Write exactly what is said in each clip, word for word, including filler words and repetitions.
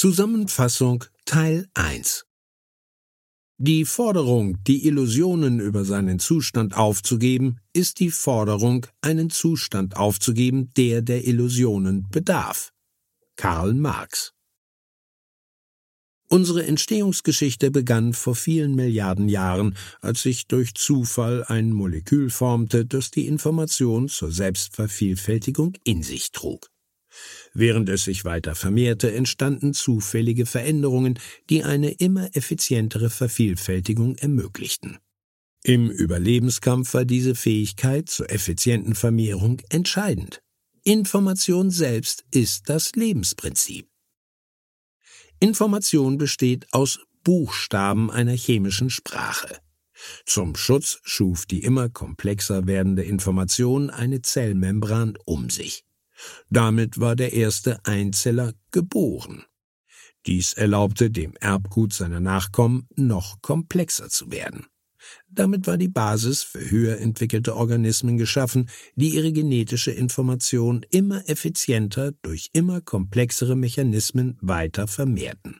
Zusammenfassung Teil eins. Die Forderung, die Illusionen über seinen Zustand aufzugeben, ist die Forderung, einen Zustand aufzugeben, der der Illusionen bedarf. Karl Marx. Unsere Entstehungsgeschichte begann vor vielen Milliarden Jahren, als sich durch Zufall ein Molekül formte, das die Information zur Selbstvervielfältigung in sich trug. Während es sich weiter vermehrte, entstanden zufällige Veränderungen, die eine immer effizientere Vervielfältigung ermöglichten. Im Überlebenskampf war diese Fähigkeit zur effizienten Vermehrung entscheidend. Information selbst ist das Lebensprinzip. Information besteht aus Buchstaben einer chemischen Sprache. Zum Schutz schuf die immer komplexer werdende Information eine Zellmembran um sich. Damit war der erste Einzeller geboren. Dies erlaubte dem Erbgut seiner Nachkommen, noch komplexer zu werden. Damit war die Basis für höher entwickelte Organismen geschaffen, die ihre genetische Information immer effizienter durch immer komplexere Mechanismen weiter vermehrten.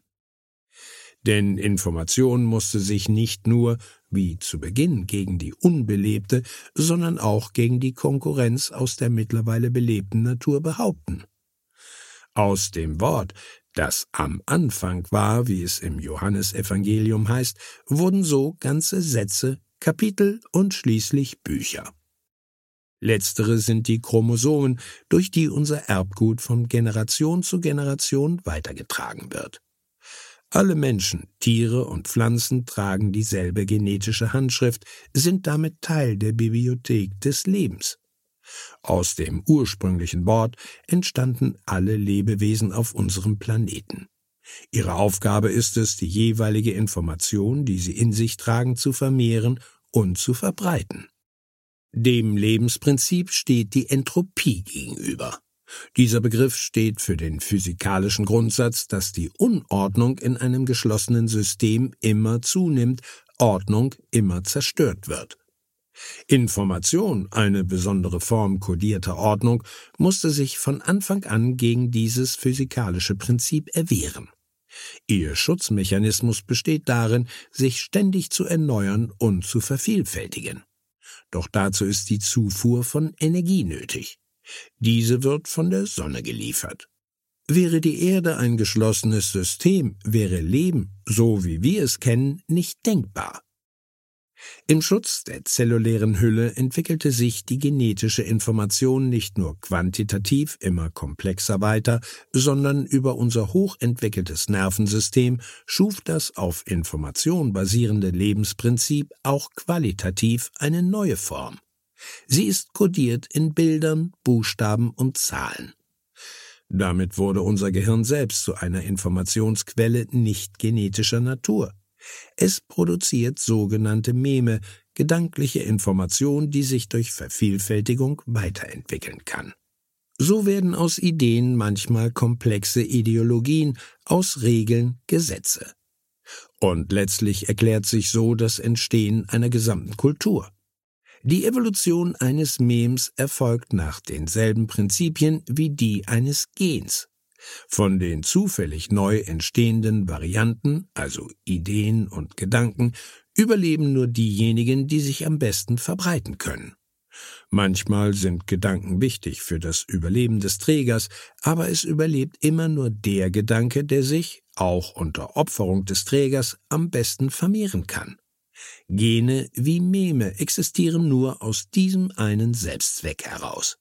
Denn Information musste sich nicht nur, wie zu Beginn, gegen die unbelebte, sondern auch gegen die Konkurrenz aus der mittlerweile belebten Natur behaupten. Aus dem Wort, das am Anfang war, wie es im Johannesevangelium heißt, wurden so ganze Sätze, Kapitel und schließlich Bücher. Letztere sind die Chromosomen, durch die unser Erbgut von Generation zu Generation weitergetragen wird. Alle Menschen, Tiere und Pflanzen tragen dieselbe genetische Handschrift, sind damit Teil der Bibliothek des Lebens. Aus dem ursprünglichen Wort entstanden alle Lebewesen auf unserem Planeten. Ihre Aufgabe ist es, die jeweilige Information, die sie in sich tragen, zu vermehren und zu verbreiten. Dem Lebensprinzip steht die Entropie gegenüber. Dieser Begriff steht für den physikalischen Grundsatz, dass die Unordnung in einem geschlossenen System immer zunimmt, Ordnung immer zerstört wird. Information, eine besondere Form kodierter Ordnung, musste sich von Anfang an gegen dieses physikalische Prinzip erwehren. Ihr Schutzmechanismus besteht darin, sich ständig zu erneuern und zu vervielfältigen. Doch dazu ist die Zufuhr von Energie nötig. Diese wird von der Sonne geliefert. Wäre die Erde ein geschlossenes System, wäre Leben, so wie wir es kennen, nicht denkbar. Im Schutz der zellulären Hülle entwickelte sich die genetische Information nicht nur quantitativ immer komplexer weiter, sondern über unser hochentwickeltes Nervensystem schuf das auf Information basierende Lebensprinzip auch qualitativ eine neue Form. Sie ist kodiert in Bildern, Buchstaben und Zahlen. Damit wurde unser Gehirn selbst zu einer Informationsquelle nicht genetischer Natur. Es produziert sogenannte Meme, gedankliche Information, die sich durch Vervielfältigung weiterentwickeln kann. So werden aus Ideen manchmal komplexe Ideologien, aus Regeln Gesetze. Und letztlich erklärt sich so das Entstehen einer gesamten Kultur. Die Evolution eines Memes erfolgt nach denselben Prinzipien wie die eines Gens. Von den zufällig neu entstehenden Varianten, also Ideen und Gedanken, überleben nur diejenigen, die sich am besten verbreiten können. Manchmal sind Gedanken wichtig für das Überleben des Trägers, aber es überlebt immer nur der Gedanke, der sich, auch unter Opferung des Trägers, am besten vermehren kann. Gene wie Meme existieren nur aus diesem einen Selbstzweck heraus.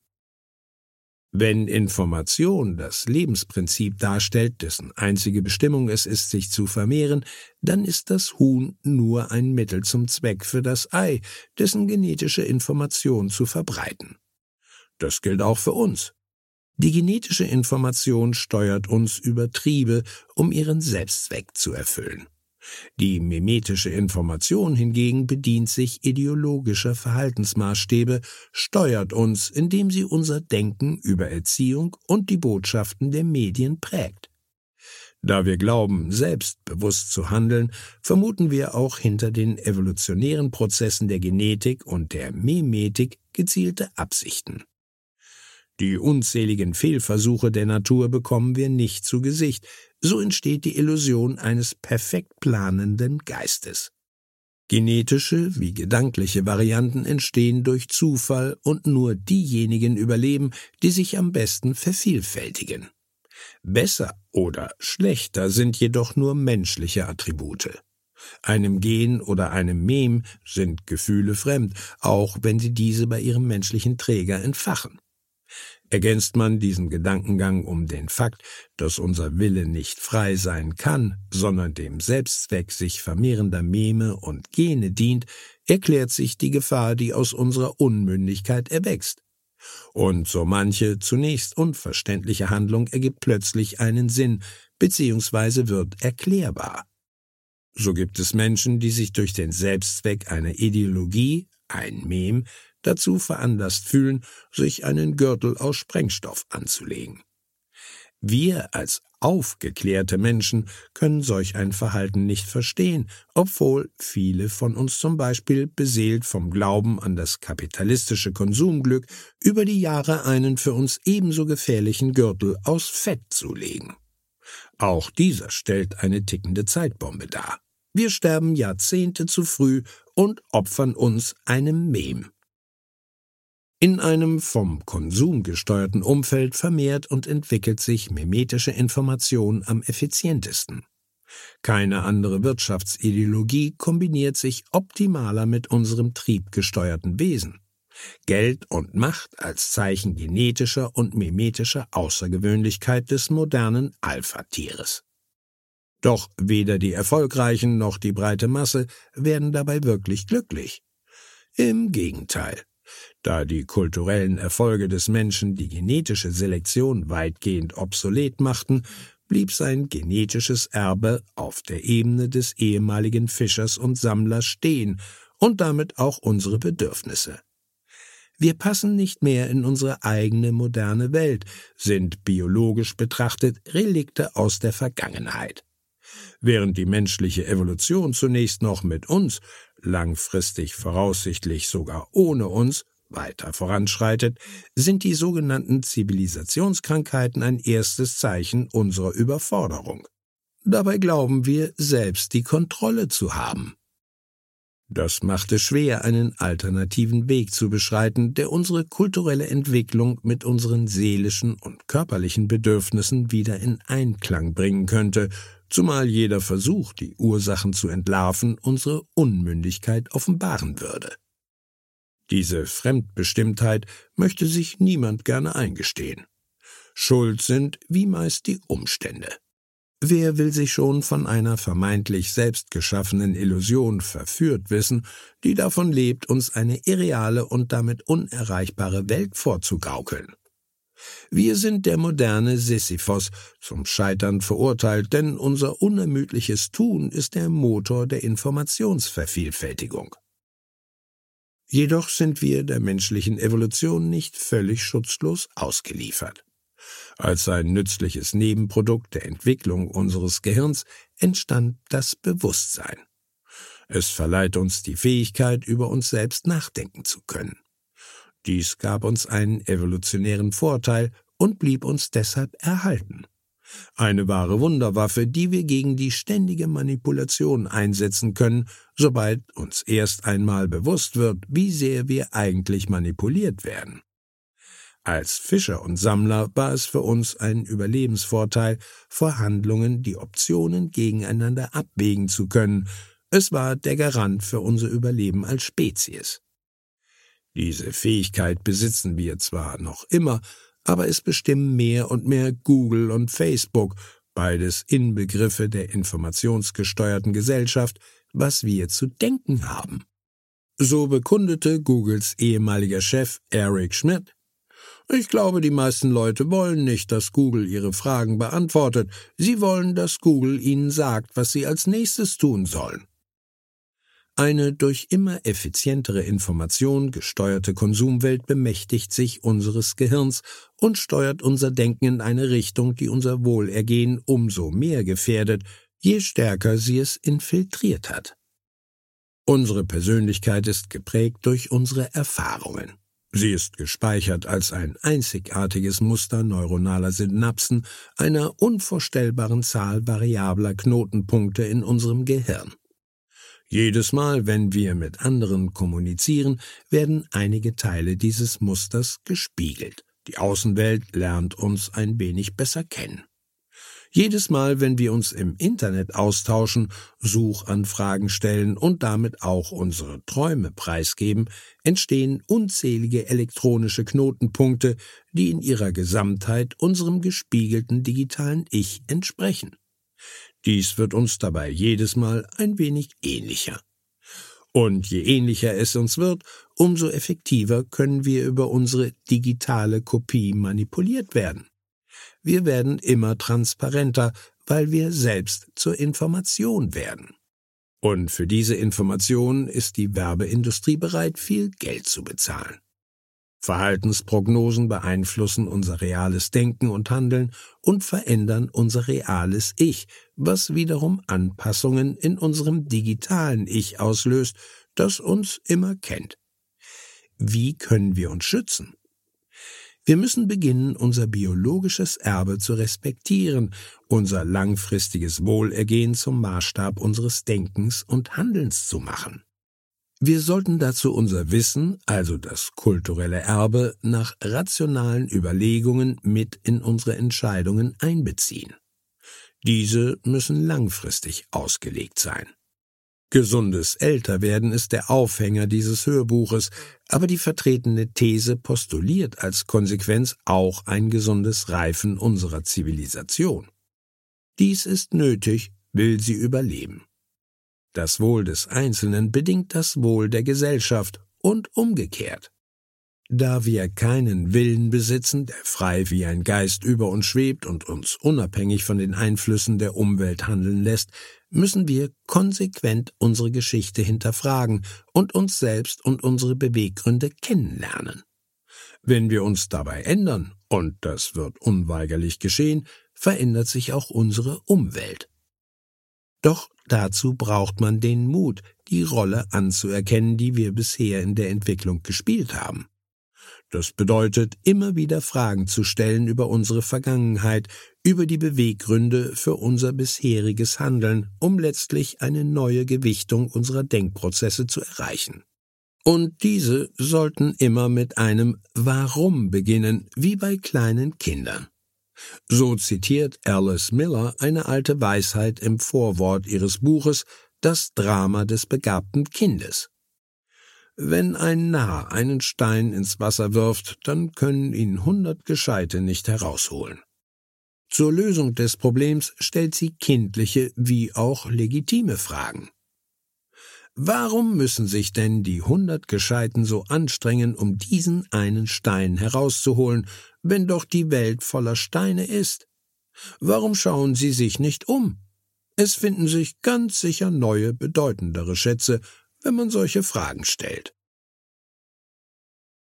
Wenn Information das Lebensprinzip darstellt, dessen einzige Bestimmung es ist, sich zu vermehren, dann ist das Huhn nur ein Mittel zum Zweck für das Ei, dessen genetische Information zu verbreiten. Das gilt auch für uns. Die genetische Information steuert uns über Triebe, um ihren Selbstzweck zu erfüllen. Die mimetische Information hingegen bedient sich ideologischer Verhaltensmaßstäbe, steuert uns, indem sie unser Denken über Erziehung und die Botschaften der Medien prägt. Da wir glauben, selbstbewusst zu handeln, vermuten wir auch hinter den evolutionären Prozessen der Genetik und der Memetik gezielte Absichten. Die unzähligen Fehlversuche der Natur bekommen wir nicht zu Gesicht. So entsteht die Illusion eines perfekt planenden Geistes. Genetische wie gedankliche Varianten entstehen durch Zufall und nur diejenigen überleben, die sich am besten vervielfältigen. Besser oder schlechter sind jedoch nur menschliche Attribute. Einem Gen oder einem Mem sind Gefühle fremd, auch wenn sie diese bei ihrem menschlichen Träger entfachen. Ergänzt man diesen Gedankengang um den Fakt, dass unser Wille nicht frei sein kann, sondern dem Selbstzweck sich vermehrender Meme und Gene dient, erklärt sich die Gefahr, die aus unserer Unmündigkeit erwächst. Und so manche zunächst unverständliche Handlung ergibt plötzlich einen Sinn bzw. wird erklärbar. So gibt es Menschen, die sich durch den Selbstzweck einer Ideologie, ein Mem, dazu veranlasst fühlen, sich einen Gürtel aus Sprengstoff anzulegen. Wir als aufgeklärte Menschen können solch ein Verhalten nicht verstehen, obwohl viele von uns zum Beispiel beseelt vom Glauben an das kapitalistische Konsumglück über die Jahre einen für uns ebenso gefährlichen Gürtel aus Fett zulegen. Auch dieser stellt eine tickende Zeitbombe dar. Wir sterben Jahrzehnte zu früh und opfern uns einem Mem. In einem vom Konsum gesteuerten Umfeld vermehrt und entwickelt sich memetische Information am effizientesten. Keine andere Wirtschaftsideologie kombiniert sich optimaler mit unserem triebgesteuerten Wesen. Geld und Macht als Zeichen genetischer und memetischer Außergewöhnlichkeit des modernen Alpha-Tieres. Doch weder die Erfolgreichen noch die breite Masse werden dabei wirklich glücklich. Im Gegenteil. Da die kulturellen Erfolge des Menschen die genetische Selektion weitgehend obsolet machten, blieb sein genetisches Erbe auf der Ebene des ehemaligen Fischers und Sammlers stehen und damit auch unsere Bedürfnisse. Wir passen nicht mehr in unsere eigene moderne Welt, sind biologisch betrachtet Relikte aus der Vergangenheit. Während die menschliche Evolution zunächst noch mit uns, langfristig voraussichtlich sogar ohne uns, weiter voranschreitet, sind die sogenannten Zivilisationskrankheiten ein erstes Zeichen unserer Überforderung. Dabei glauben wir, selbst die Kontrolle zu haben. Das macht es schwer, einen alternativen Weg zu beschreiten, der unsere kulturelle Entwicklung mit unseren seelischen und körperlichen Bedürfnissen wieder in Einklang bringen könnte, zumal jeder Versuch, die Ursachen zu entlarven, unsere Unmündigkeit offenbaren würde. Diese Fremdbestimmtheit möchte sich niemand gerne eingestehen. Schuld sind wie meist die Umstände. Wer will sich schon von einer vermeintlich selbst geschaffenen Illusion verführt wissen, die davon lebt, uns eine irreale und damit unerreichbare Welt vorzugaukeln? Wir sind der moderne Sisyphos, zum Scheitern verurteilt, denn unser unermüdliches Tun ist der Motor der Informationsvervielfältigung. Jedoch sind wir der menschlichen Evolution nicht völlig schutzlos ausgeliefert. Als ein nützliches Nebenprodukt der Entwicklung unseres Gehirns entstand das Bewusstsein. Es verleiht uns die Fähigkeit, über uns selbst nachdenken zu können. Dies gab uns einen evolutionären Vorteil und blieb uns deshalb erhalten. Eine wahre Wunderwaffe, die wir gegen die ständige Manipulation einsetzen können, sobald uns erst einmal bewusst wird, wie sehr wir eigentlich manipuliert werden. Als Fischer und Sammler war es für uns ein Überlebensvorteil, vor Handlungen die Optionen gegeneinander abwägen zu können. Es war der Garant für unser Überleben als Spezies. Diese Fähigkeit besitzen wir zwar noch immer, aber es bestimmen mehr und mehr Google und Facebook, beides Inbegriffe der informationsgesteuerten Gesellschaft, was wir zu denken haben. So bekundete Googles ehemaliger Chef Eric Schmidt: Ich glaube, die meisten Leute wollen nicht, dass Google ihre Fragen beantwortet. Sie wollen, dass Google ihnen sagt, was sie als nächstes tun sollen. Eine durch immer effizientere Information gesteuerte Konsumwelt bemächtigt sich unseres Gehirns und steuert unser Denken in eine Richtung, die unser Wohlergehen umso mehr gefährdet, je stärker sie es infiltriert hat. Unsere Persönlichkeit ist geprägt durch unsere Erfahrungen. Sie ist gespeichert als ein einzigartiges Muster neuronaler Synapsen einer unvorstellbaren Zahl variabler Knotenpunkte in unserem Gehirn. Jedes Mal, wenn wir mit anderen kommunizieren, werden einige Teile dieses Musters gespiegelt. Die Außenwelt lernt uns ein wenig besser kennen. Jedes Mal, wenn wir uns im Internet austauschen, Suchanfragen stellen und damit auch unsere Träume preisgeben, entstehen unzählige elektronische Knotenpunkte, die in ihrer Gesamtheit unserem gespiegelten digitalen Ich entsprechen. Dies wird uns dabei jedes Mal ein wenig ähnlicher. Und je ähnlicher es uns wird, umso effektiver können wir über unsere digitale Kopie manipuliert werden. Wir werden immer transparenter, weil wir selbst zur Information werden. Und für diese Information ist die Werbeindustrie bereit, viel Geld zu bezahlen. Verhaltensprognosen beeinflussen unser reales Denken und Handeln und verändern unser reales Ich, was wiederum Anpassungen in unserem digitalen Ich auslöst, das uns immer kennt. Wie können wir uns schützen? Wir müssen beginnen, unser biologisches Erbe zu respektieren, unser langfristiges Wohlergehen zum Maßstab unseres Denkens und Handelns zu machen. Wir sollten dazu unser Wissen, also das kulturelle Erbe, nach rationalen Überlegungen mit in unsere Entscheidungen einbeziehen. Diese müssen langfristig ausgelegt sein. Gesundes Älterwerden ist der Aufhänger dieses Hörbuches, aber die vertretene These postuliert als Konsequenz auch ein gesundes Reifen unserer Zivilisation. Dies ist nötig, will sie überleben. Das Wohl des Einzelnen bedingt das Wohl der Gesellschaft und umgekehrt. Da wir keinen Willen besitzen, der frei wie ein Geist über uns schwebt und uns unabhängig von den Einflüssen der Umwelt handeln lässt, müssen wir konsequent unsere Geschichte hinterfragen und uns selbst und unsere Beweggründe kennenlernen. Wenn wir uns dabei ändern, und das wird unweigerlich geschehen, verändert sich auch unsere Umwelt. Doch dazu braucht man den Mut, die Rolle anzuerkennen, die wir bisher in der Entwicklung gespielt haben. Das bedeutet, immer wieder Fragen zu stellen über unsere Vergangenheit, über die Beweggründe für unser bisheriges Handeln, um letztlich eine neue Gewichtung unserer Denkprozesse zu erreichen. Und diese sollten immer mit einem Warum beginnen, wie bei kleinen Kindern. So zitiert Alice Miller eine alte Weisheit im Vorwort ihres Buches »Das Drama des begabten Kindes«. Wenn ein Narr einen Stein ins Wasser wirft, dann können ihn hundert Gescheite nicht herausholen. Zur Lösung des Problems stellt sie kindliche wie auch legitime Fragen. Warum müssen sich denn die hundert Gescheiten so anstrengen, um diesen einen Stein herauszuholen, wenn doch die Welt voller Steine ist? Warum schauen sie sich nicht um? Es finden sich ganz sicher neue, bedeutendere Schätze, wenn man solche Fragen stellt.